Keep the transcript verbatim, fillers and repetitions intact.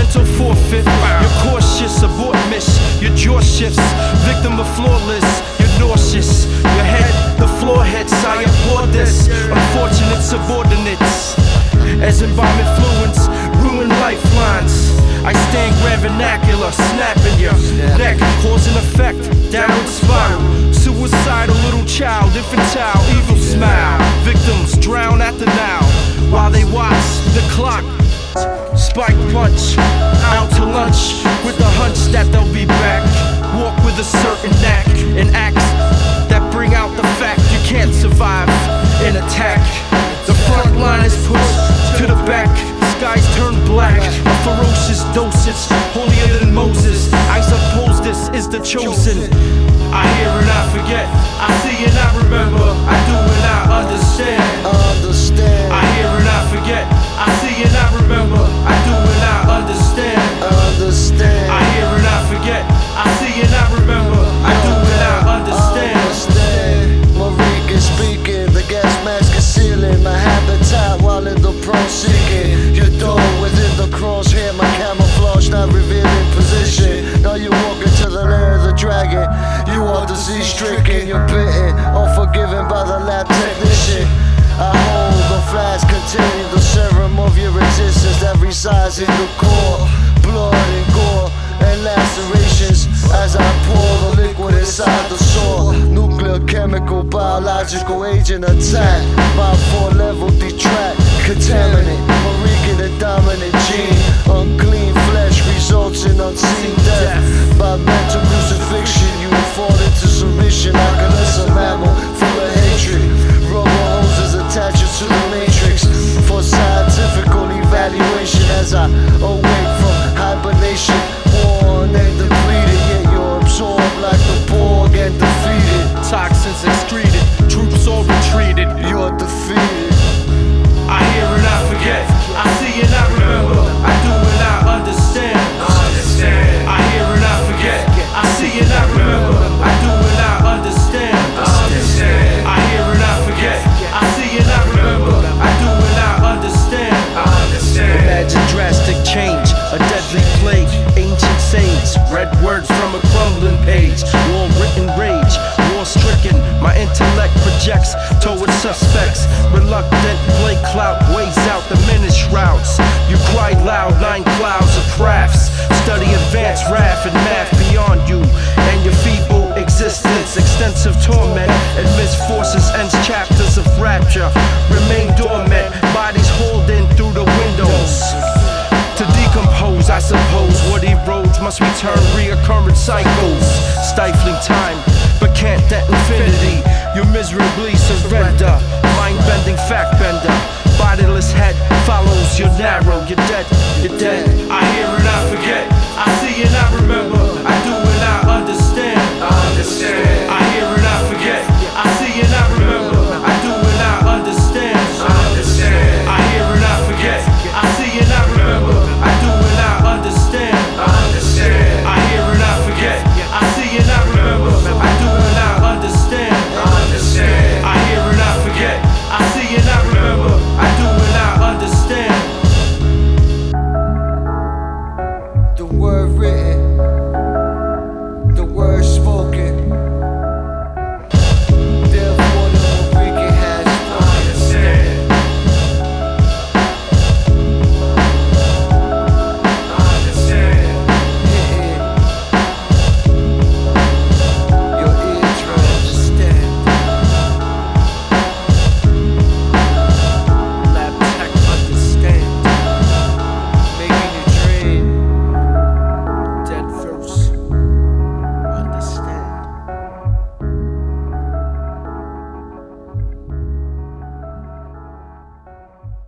mental forfeit. You're cautious, abort miss. Your jaw shifts, victim of flawless. You're nauseous, your head, the floor hits. I applaud this, unfortunate subordinates. As in bomb influence, ruin lifelines. I stand grand vernacular, snapping your neck, cause and effect, downward spiral. Suicidal little child, infantile, evil smile. Victims drown at the now, while they watch the clock. Spike punch, out to lunch, with the hunch that they'll be back. Walk with a certain knack, and acts that bring out the fact you can't survive an attack. The front line is pushed to the back, skies turn black. A ferocious dosage, holier than Moses. I suppose this is the chosen. I hear and I forget, I see and I remember, I do and I understand. Understand. I hear and I forget, I see and I remember, I do and I understand. Understand. I hear and I forget, I see and I remember, I do and I understand. Understand. Marika speaking, the gas mask is sealing my habitat while in the prone seeking. Your door within the crosshair, my camouflage not revealing position. Now you walk into the lair of the dragon. You are disease stricken, you're bitten, unforgiven by the lab technician. I hold the flask containing the serum of your existence that resides in the core. Blood and gore and lacerations as I pour the liquid inside the sore. Nuclear, chemical, biological agent attack. My four level detract, contaminate, Marika the dominant gene. Unclean flesh results in unseen death. By mental crucifixion you will fall into submission like a lesser mammal full of hatred. Rubber hoses attach you to the matrix for scientific evaluation as I awake from hibernation. Worn and depleted, yet you're absorbed like the Borg and defeated. Toxins excreted, troops all retreated. You're defeated. I hear and I forget, I see and I remember, I do and I understand. I hear and I forget, I see and I remember, I do and I understand. I hear and I forget, I see and I remember, I do and I understand. Imagine drastic change, a deadly plague, ancient sage, read words from a crumbling page, war written rage, war stricken, my intellect projects towards suspects, reluctant, play clout, weighs out diminished routes. You cry loud, nine clouds of crafts, study advanced wrath and math beyond you, and your feeble existence, extensive torment, amidst forces, ends chapters of rapture, remain dormant, bodies hauled in through the windows. To decompose, I suppose, what erodes must return reoccurring cycles. Stifling time, but can't that infinity. You miserably surrender, mind-bending fact bender. Bodiless head follows, you're narrow, you're dead, you're dead. I